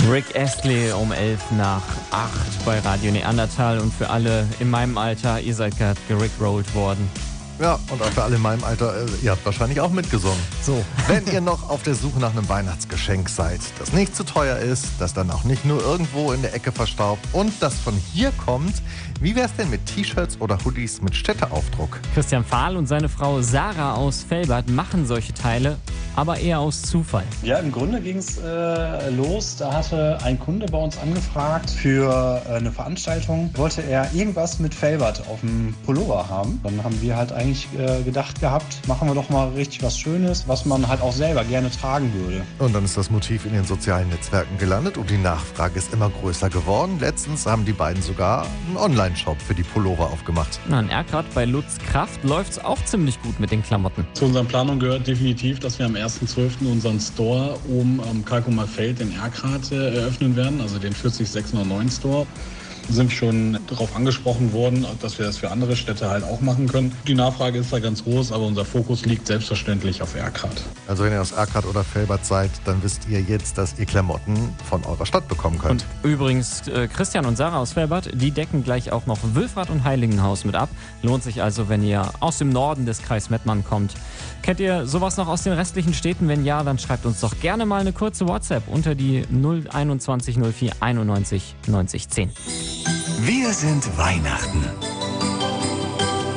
Rick Astley um 7:11 bei Radio Neandertal. Und für alle in meinem Alter, ihr seid gerade gerickrollt worden. Ja, und auch für alle in meinem Alter, ihr habt wahrscheinlich auch mitgesungen. So. Wenn ihr noch auf der Suche nach einem Weihnachtsgeschenk seid, das nicht zu teuer ist, das dann auch nicht nur irgendwo in der Ecke verstaubt und das von hier kommt, wie wär's denn mit T-Shirts oder Hoodies mit Städteaufdruck? Christian Fahl und seine Frau Sarah aus Velbert machen solche Teile, aber eher aus Zufall. Ja, im Grunde ging es los. Da hatte ein Kunde bei uns angefragt für eine Veranstaltung. Wollte er irgendwas mit Velbert auf dem Pullover haben. Dann haben wir halt eigentlich gedacht gehabt, machen wir doch mal richtig was Schönes, was man halt auch selber gerne tragen würde. Und dann ist das Motiv in den sozialen Netzwerken gelandet und die Nachfrage ist immer größer geworden. Letztens haben die beiden sogar einen Online-Shop für die Pullover aufgemacht. Na, in Erkrath bei Lutz Kraft läuft's auch ziemlich gut mit den Klamotten. Zu unseren Planungen gehört definitiv, dass wir am 1.12. unseren Store oben am Kalkumer Feld in Erkrath eröffnen werden, also den 40609 Store. Sind schon darauf angesprochen worden, dass wir das für andere Städte halt auch machen können. Die Nachfrage ist da ganz groß, aber unser Fokus liegt selbstverständlich auf Erkrath. Also wenn ihr aus Erkrath oder Velbert seid, dann wisst ihr jetzt, dass ihr Klamotten von eurer Stadt bekommen könnt. Und übrigens, Christian und Sarah aus Velbert, die decken gleich auch noch Wülfrath und Heiligenhaus mit ab. Lohnt sich also, wenn ihr aus dem Norden des Kreis Mettmann kommt. Kennt ihr sowas noch aus den restlichen Städten? Wenn ja, dann schreibt uns doch gerne mal eine kurze WhatsApp unter die 021 04 91 90 10. Wir sind Weihnachten.